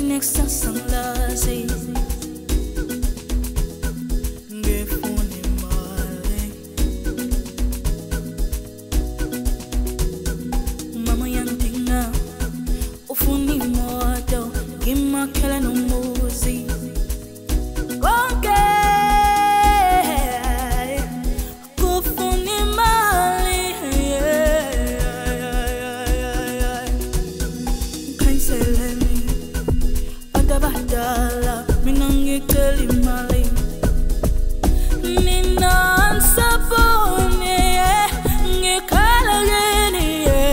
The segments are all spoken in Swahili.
next sanglazi ngefuni mali mama yantinga ufuni moto gimakela no muzi konke kufuni mali kanseleni adabadala minangikeli mali ninan sabone ngikala geni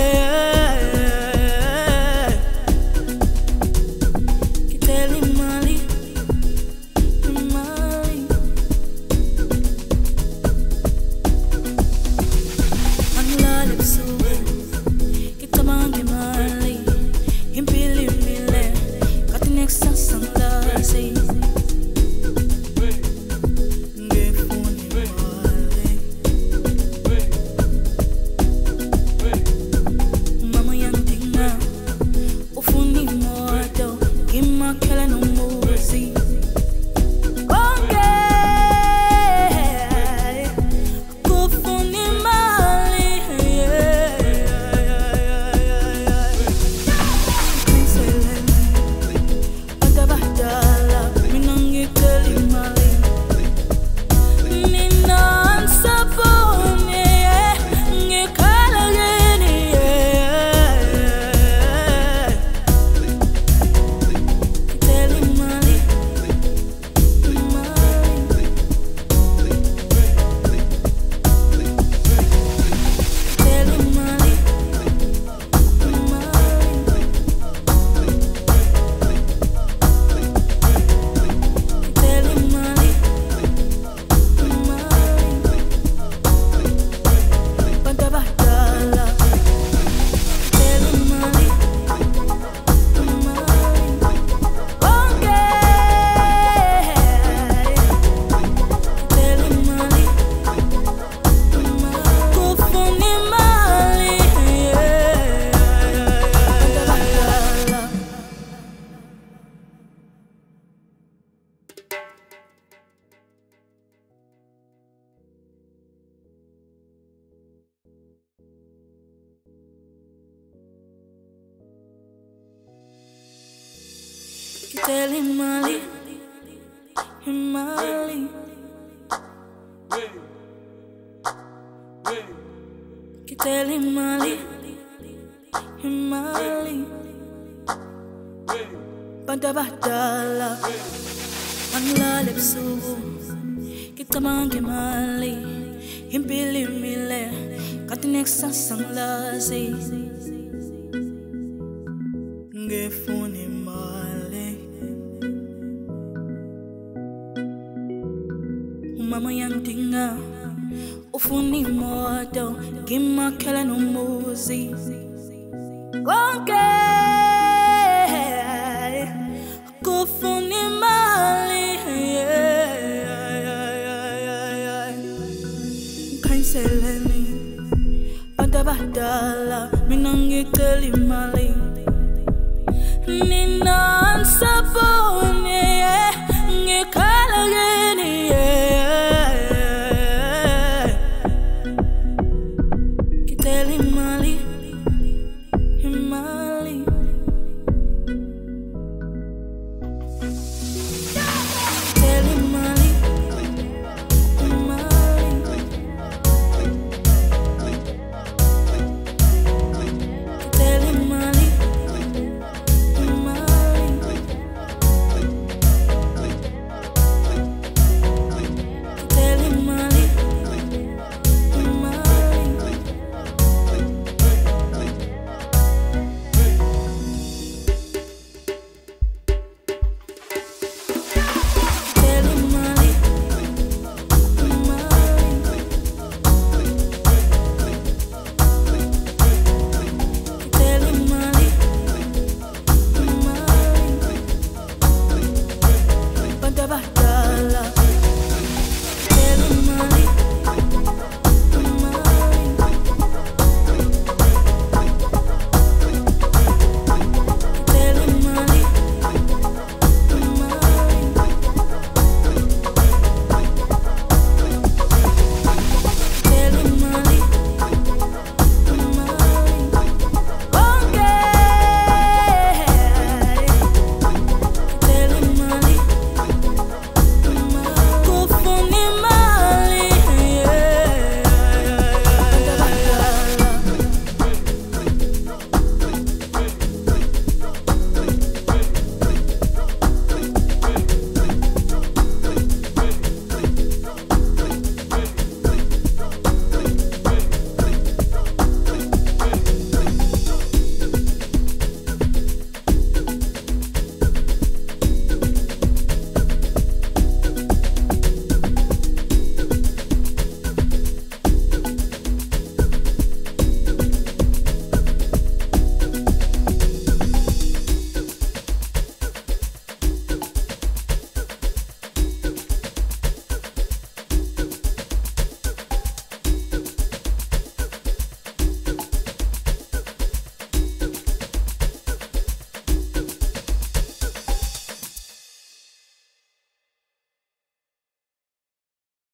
kiteli mali mali anlalip suwe kitamangi mali impili mile katinek sanglazi ngefuni mali mama yantinga ufuni moto gimakela no muzi konke kufuni mali kanseleni adabadala minangikeli mali ninan sabone ngikhala geni kiteli mali mali kiteli mali kiteli mali badabadala kiteli mali konke kiteli mali kufuni mali badabadala kiteli mali mali kiteli mali mali badabadala anlalip suwe kitamangi mali impili mile katinek sanglazi ngefuni mali mama yantinga ufuni moto gimakela no muzi konke